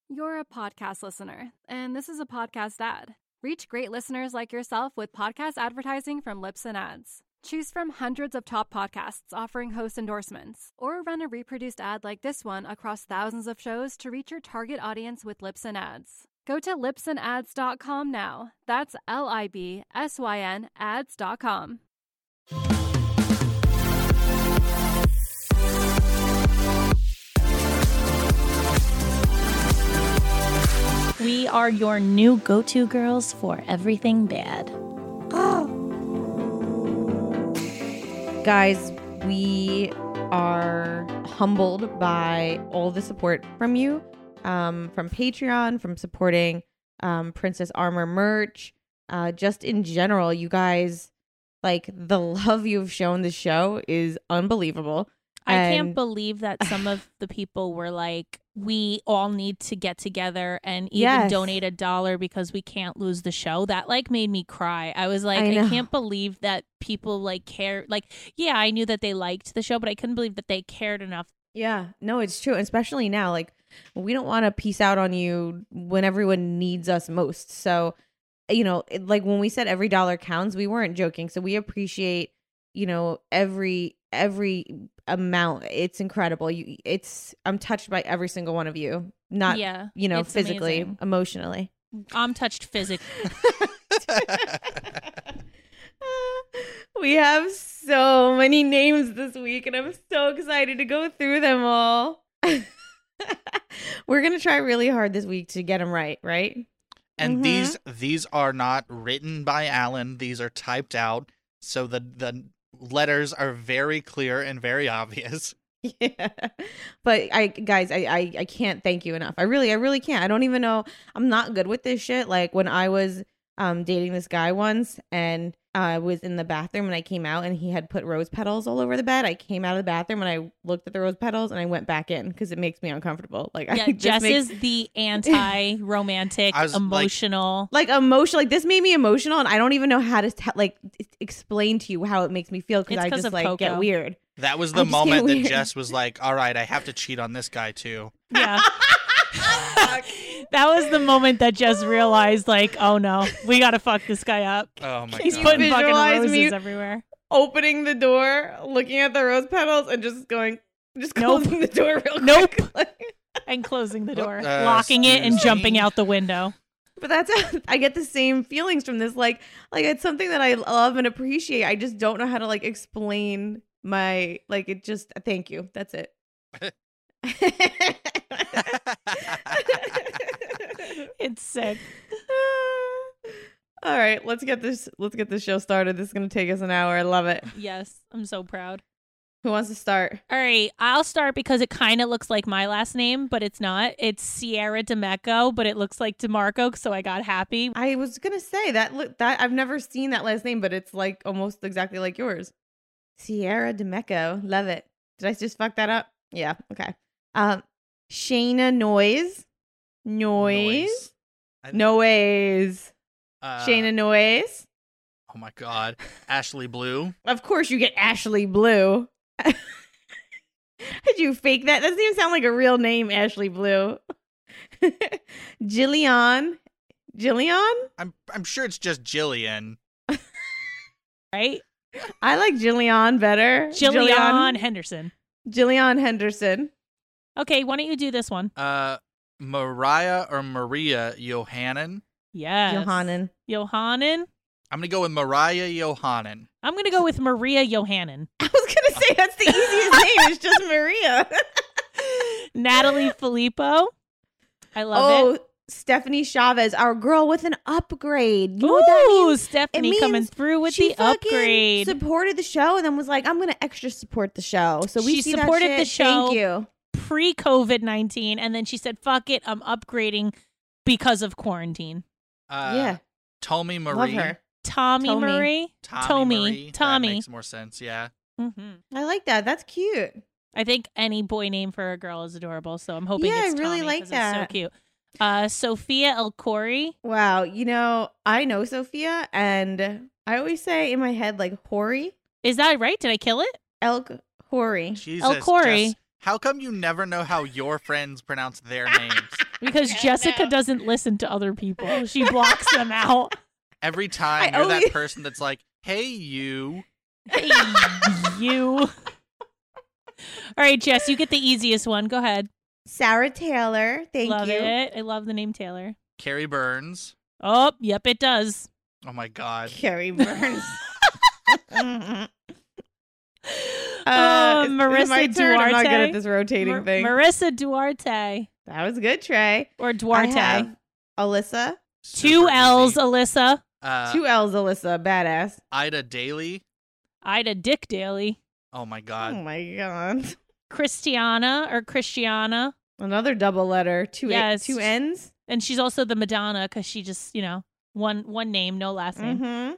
You're a podcast listener, and this is a podcast ad. Reach great listeners like yourself with podcast advertising from Libsyn Ads. Choose from hundreds of top podcasts offering host endorsements, or run a reproduced ad like this one across thousands of shows to reach your target audience with Libsyn Ads. Go to libsynads.com now. That's LIBSYN ads.com. We are your new go-to girls for everything bad. Guys, we are humbled by all the support from you, from Patreon, from supporting Princess Armor merch, just in general. You guys, like, the love you've shown the show is unbelievable. I can't believe that some of the people were like, we all need to get together and even donate $1 because we can't lose the show. That like made me cry. I was like, I can't believe that people like care. Like, yeah, I knew that they liked the show, but I couldn't believe that they cared enough. Yeah, no, it's true. Especially now, like, we don't want to peace out on you when everyone needs us most. So, you know, like when we said every dollar counts, we weren't joking. So we appreciate, you know, every amount. It's incredible. I'm touched by every single one of you. Not, you know, physically, amazing. Emotionally. I'm touched physically. We have so many names this week, and I'm so excited to go through them all. We're gonna try really hard this week to get them right? And these are not written by Alan. These are typed out, so the letters are very clear and very obvious. Yeah, but I can't thank you enough. I really can't. I don't even know. I'm not good with this shit. Like when I was dating this guy once, and I was in the bathroom and I came out and he had put rose petals all over the bed. I came out of the bathroom and I looked at the rose petals and I went back in because it makes me uncomfortable. Like, yeah, Jess is the anti-romantic, emotional. Like emotional. Like this made me emotional, and I don't even know how to explain to you how it makes me feel because I just like Coco. Get weird. That was the moment that Jess was like, "All right, I have to cheat on this guy too." Yeah. That was the moment that Jess realized, like, oh no, we gotta fuck this guy up. Oh my god. He's putting fucking roses everywhere. Opening the door, looking at the rose petals, and just closing the door real quick. And closing the door, locking it and jumping out the window. But I get the same feelings from this. Like it's something that I love and appreciate. I just don't know how to like explain my, like, it just, thank you. That's it. It's sick. All right, let's get this show started. This is going to take us an hour. I love it. Yes, I'm so proud. Who wants to start? All right, I'll start because it kind of looks like my last name, but it's not. It's Sierra DeMeco, but it looks like DeMarco, so I got happy. I was going to say that I've never seen that last name, but it's like almost exactly like yours. Sierra DeMeco. Love it. Did I just fuck that up? Yeah, okay. Shayna Noise. Shayna Noise. Oh my god. Ashley Blue. Of course you get Ashley Blue. Did you fake that? That doesn't even sound like a real name, Ashley Blue. Jillian? I'm sure it's just Jillian. Right? I like Jillian better. Jillian Henderson. Jillian Henderson. Okay, why don't you do this one? Mariah or Maria Yohanan? Yes. Yohanan. I'm going to go with Mariah Yohanan. I'm going to go with Maria Yohanan. I was going to say that's the easiest name. It's just Maria. Natalie Filippo. I love it. Stephanie Chavez, our girl with an upgrade. You know what that means? Stephanie coming through with the upgrade. Supported the show and then was like, I'm going to extra support the show. So we she supported the show. Thank you. Pre-COVID-19, and then she said, fuck it, I'm upgrading because of quarantine. Yeah. Tommy Marie. Love her. Tommy Marie. Tommy. That makes more sense, yeah. Mm-hmm. I like that. That's cute. I think any boy name for a girl is adorable, so I'm hoping it's Tommy. I really like that. It's so cute. Sophia El Khoury. Wow. You know, I know Sophia, and I always say in my head, like, Hori. Is that right? Did I kill it? El Khoury. Jesus, El Khoury. How come you never know how your friends pronounce their names? Because Jessica doesn't listen to other people. She blocks them out. Every time you're that person that's like, hey, you. Hey, you. All right, Jess, you get the easiest one. Go ahead. Sarah Taylor. Thank you. Love it. I love the name Taylor. Carrie Burns. Oh, yep, it does. Oh, my God. Carrie Burns. Marissa my turn? Duarte. I'm not good at this rotating thing. Marissa Duarte. That was good, Trey. Or Duarte. I have Alyssa. Two L's, Alyssa. 2 L's, Alyssa. Badass. Ida Daly. Ida Dick Daly. Oh, my God. Oh, my God. Christiana. Another double letter. Two N's. And she's also the Madonna because she just, one name, no last name.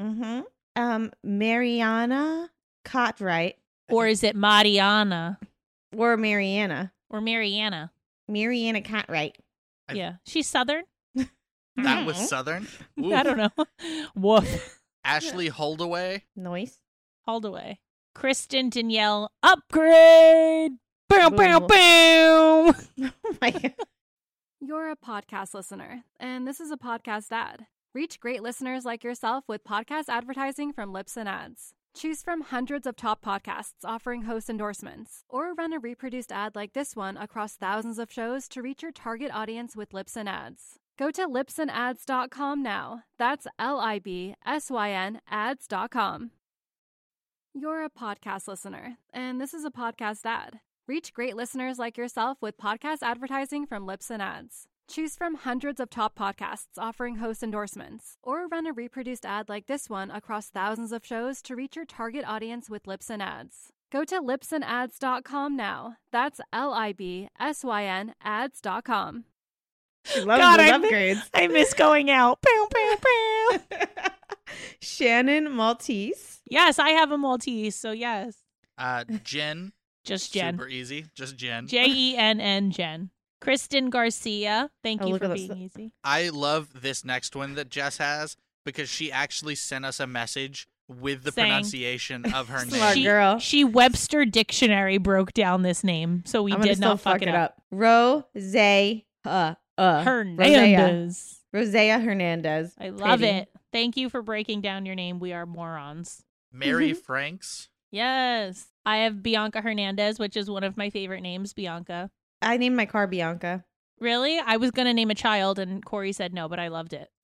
Mariana Cartwright. Or is it Mariana? Or Mariana. Or Mariana. Mariana Cartwright. Yeah. She's Southern? That was Southern? Oof. I don't know. Woof. Ashley Holdaway. Noise. Holdaway. Kristen Danielle Upgrade. Boom, boom, boom. Oh my God. You're a podcast listener, and this is a podcast ad. Reach great listeners like yourself with podcast advertising from Libsyn Ads. Choose from hundreds of top podcasts offering host endorsements, or run a reproduced ad like this one across thousands of shows to reach your target audience with Libsyn Ads. Go to libsynads.com now. That's LIBSYN ads.com. You're a podcast listener, and this is a podcast ad. Reach great listeners like yourself with podcast advertising from Libsyn Ads. Choose from hundreds of top podcasts offering host endorsements, or run a reproduced ad like this one across thousands of shows to reach your target audience with Libsyn Ads. Go to libsynads.com now. That's LIBSYN ads.com. She loves those upgrades. I miss going out. Bow, bow, bow. Shannon Maltese. Yes, I have a Maltese, so yes. Jen. Just Jen. Super easy. Just Jen. JENN Jen. Kristen Garcia. Thank you for being easy. I love this next one that Jess has because she actually sent us a message with the pronunciation of her name. Smart girl. She Webster Dictionary broke down this name, so we did not fuck it up. Hernandez. Rosea Hernandez. I love it. Thank you for breaking down your name. We are morons. Mary Franks. Yes. I have Bianca Hernandez, which is one of my favorite names, Bianca. I named my car Bianca. Really? I was going to name a child, and Corey said no, but I loved it.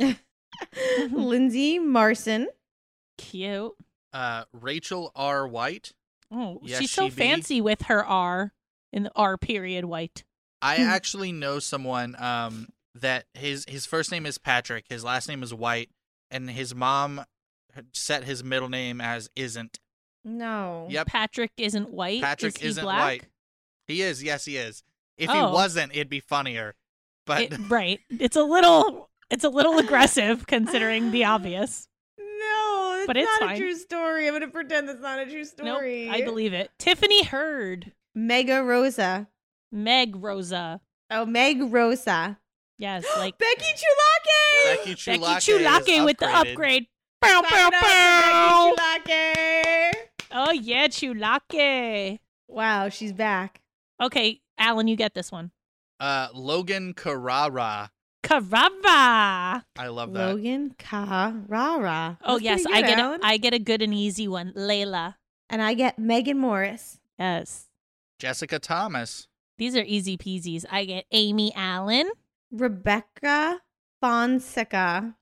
Lindsay Marson. Cute. Rachel R. White. Oh, yes, she's so fancy with her R in the R period White. I actually know someone that his first name is Patrick, his last name is White, and his mom set his middle name as Isn't. No. Yep. Patrick isn't white. Patrick isn't black? white. He is. Yes, he is. If he wasn't, it'd be funnier. But right. It's a little aggressive considering the obvious. No, it's but it's not fine. A true story. I'm going to pretend it's not a true story. Nope, I believe it. Tiffany Hurd. Mega Rosa. Meg Rosa. Oh, Meg Rosa. Yes, like Becky Chulake. Becky Chulake with the upgrade. Bow, bow, bow. Becky Chulake. Oh yeah, Chulake. Wow, she's back. Okay, Alan, you get this one. Logan Carrara. Carrara. I love that. Logan Carrara. Oh yes, good, I get a good and easy one. Layla. And I get Megan Morris. Yes. Jessica Thomas. These are easy peasies. I get Amy Allen. Rebecca Fonseca.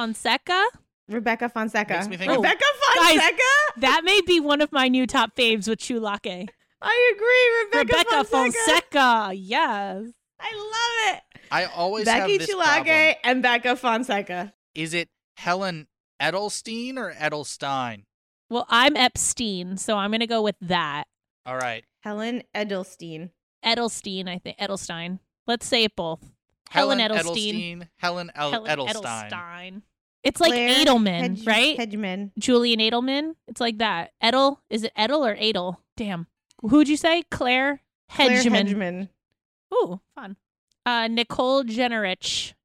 Rebecca Fonseca. Makes me think Rebecca Fonseca? Guys, that may be one of my new top faves with Chulake. I agree. Rebecca Fonseca. Yes. I love it. I always Becky have this Chulake problem. and Becca Fonseca. Is it Helen Edelstein or Edelstein? Well, I'm Epstein, so I'm going to go with that. All right. Helen Edelstein. Edelstein, I think. Edelstein. Let's say it both. Helen Edelstein. Helen Edelstein. It's like Claire Edelman, right? Hedgeman. Julian Edelman. It's like that. Edel. Is it Edel or Adel? Damn. Who'd you say? Claire Hedgeman. Ooh, fun. Nicole Generich.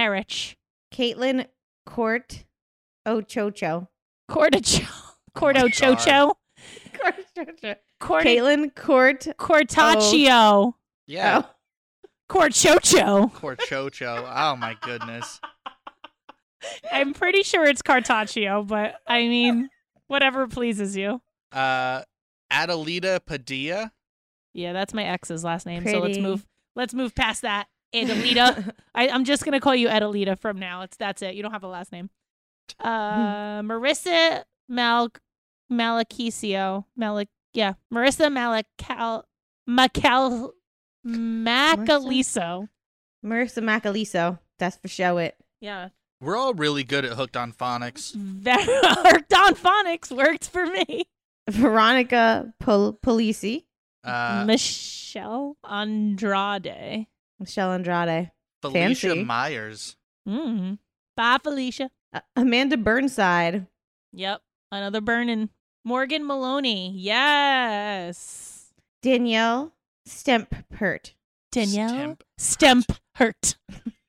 Caitlin Court Ochocho. Cordochocho. Caitlin Cortaccio. Yeah. Oh. Corchocho. Corchocho. Oh my goodness. I'm pretty sure it's Cartaccio, but I mean, whatever pleases you. Adelita Padilla. Yeah, that's my ex's last name. Pretty. So let's move past that. Adelita. I'm just gonna call you Adelita from now. That's it. You don't have a last name. Marissa Malakicio. Marissa Macaliso. Marissa Macaliso. That's for show it. Yeah. We're all really good at Hooked on Phonics. Hooked on Phonics worked for me. Veronica Polisi. Michelle Andrade. Felicia Felicia Fancy. Myers. Bye, Felicia. Amanda Burnside. Yep. Another burning. Morgan Maloney. Yes. Danielle Stempert. Danielle Stempert.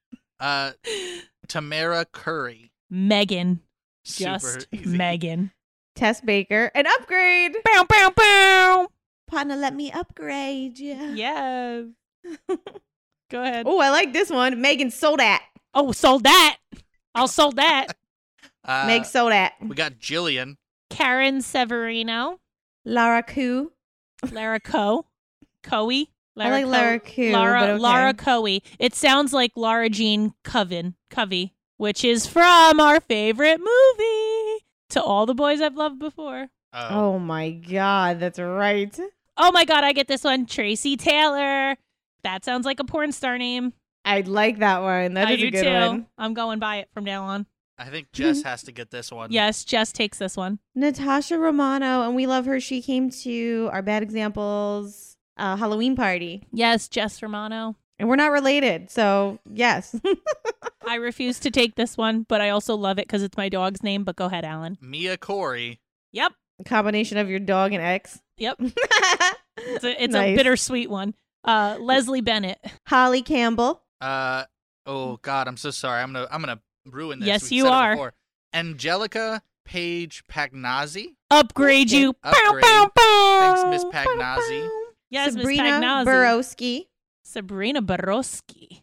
Tamara Curry. Megan. Super Just easy. Megan. Tess Baker. An upgrade. Bow, bow, bow. Partner, let me upgrade you. Yes. Go ahead. Oh, I like this one. Megan Sodat. Oh, sold that. I'll sold that. Meg Sodat. We got Jillian. Karen Severino. Lara Koo. Lara Coe. Covey. I like Lara Koo. Lara, but okay. Lara Covey. It sounds like Lara Jean Covey, which is from our favorite movie, To All the Boys I've Loved Before. Oh my God, that's right. Oh my God, I get this one. Tracy Taylor. That sounds like a porn star name. I like that one. That I is do a good too. one. I'm going by it from now on. I think Jess has to get this one. Yes, Jess takes this one. Natasha Romano, and we love her. She came to our Bad Examples Halloween party. Yes, Jess Romano. And we're not related, so yes. I refuse to take this one, but I also love it because it's my dog's name. But go ahead, Alan. Mia Corey. Yep. A combination of your dog and ex. Yep. It's Nice. a bittersweet one. Leslie Bennett. Holly Campbell. Oh God, I'm so sorry. I'm gonna ruin this. Yes, We've you said it are. before. Angelica Page Pagnazzi. Upgrade you. Upgrade. Pow, pow, pow. Thanks, Miss Pagnazzi. Yes, Miss Sabrina Pagnazzi. Borowski. Sabrina Borowski.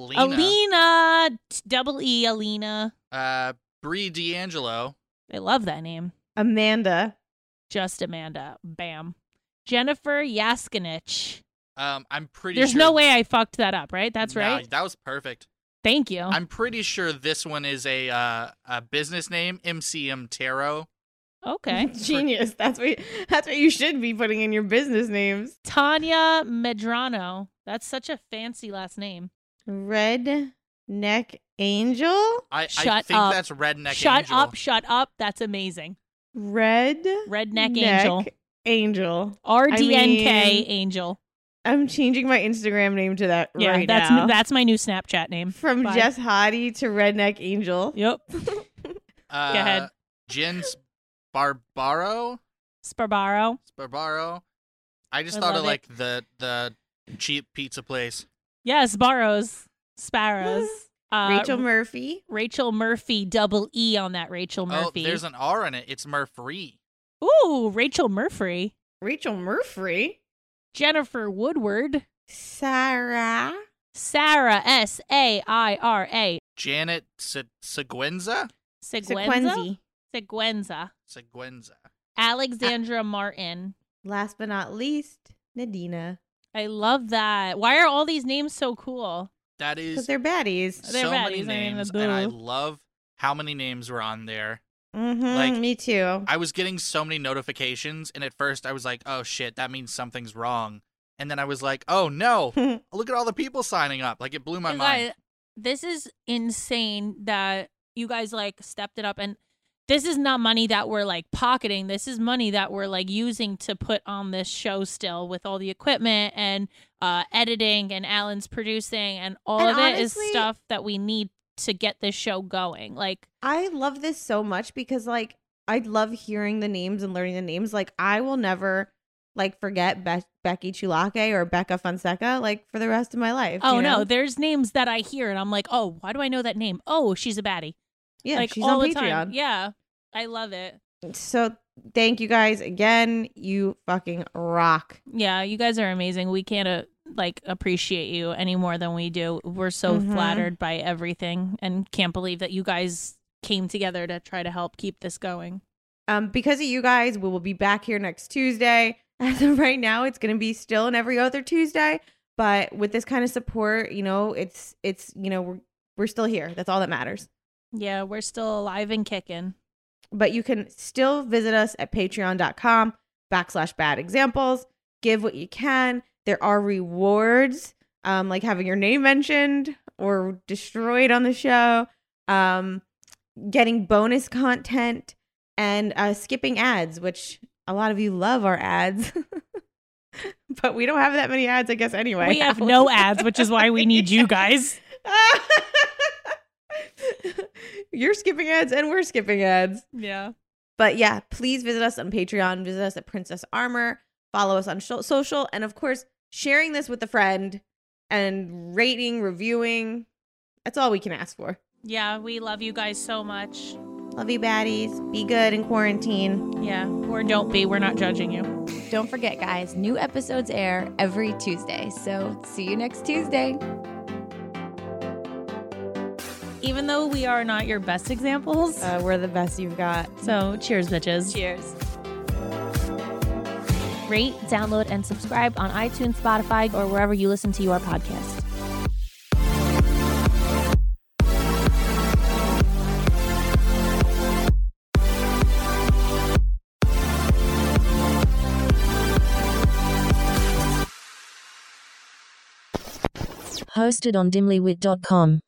Alina. Double E, Alina. Brie D'Angelo. I love that name. Amanda. Just Amanda. Bam. Jennifer Yaskinich. I'm pretty There's sure. no way I fucked that up, right? That's No, right. that was perfect. Thank you. I'm pretty sure this one is a business name, MCM Tarot. Okay. Genius. That's what you should be putting in your business names. Tanya Medrano. That's such a fancy last name. Red Neck Angel. I Shut think up. that's Redneck Shut Angel. up. Shut up. That's amazing. Redneck Redneck Angel. Angel. RDNK I mean- Angel. I'm changing my Instagram name to that Yeah, right that's now. that's my new Snapchat name. From Bye. Jess Hottie to Redneck Angel. Yep. Go ahead. Jen Sparbaro. Sparbaro. I just I thought love of it. like the cheap pizza place. Yes, Sparrows. Rachel Murphy. Rachel Murphy. Double E on that. Rachel Murphy. Oh, there's an R in it. It's Murphy. Ooh, Rachel Murphy. Rachel Murphy. Jennifer Woodward. Sarah. Saira. Janet Seguenza. Seguenza. Alexandra Martin. Last but not least, Nadina. I love that. Why are all these names so cool? That Because is they're baddies. They're so many baddies, I mean, names, boo. and I love how many names were on there. Mm-hmm, Like- me too. I was getting so many notifications, and at first I was like, "Oh shit, that means something's wrong." And then I was like, "Oh no, look at all the people signing up!" Like it blew my You mind. guys, this is insane that you guys like stepped it up, and this is not money that we're like pocketing. This is money that we're like using to put on this show still with all the equipment and editing, and Alan's producing, and all And of it is honestly- stuff that we need to get this show going. Like, I love this so much because like I love hearing the names and learning the names. Like I will never like forget Becky Chulake or Becca Fonseca like for the rest of my life. oh you know? no, there's names that I hear and I'm like, oh, why do I know that name? Oh, she's a baddie. Yeah, like she's all on the Patreon. time. Yeah, I love it. So thank you guys again. You fucking rock. Yeah, you guys are amazing. We can't appreciate you any more than we do. We're so flattered by everything and can't believe that you guys came together to try to help keep this going. Because of you guys, we will be back here next Tuesday. As of right now, it's going to be still and every other Tuesday. But with this kind of support, it's we're still here. That's all that matters. Yeah, we're still alive and kicking. But you can still visit us at patreon.com/badexamples. Give what you can. There are rewards, like having your name mentioned or destroyed on the show, getting bonus content, and skipping ads, which a lot of you love our ads. But we don't have that many ads, I guess, anyway. We have no ads, which is why we need you guys. You're skipping ads and we're skipping ads. Yeah. But yeah, please visit us on Patreon. Visit us at Princess Armor. Follow us on social. And of course, sharing this with a friend and rating, reviewing. That's all we can ask for. Yeah, we love you guys so much. Love you, baddies. Be good in quarantine. Yeah, or don't be. We're not judging you. Don't forget, guys, new episodes air every Tuesday. So see you next Tuesday. Even though we are not your best examples, we're the best you've got. So cheers, bitches. Cheers. Rate, download, and subscribe on iTunes, Spotify, or wherever you listen to your podcast. Hosted on dimlywit.com.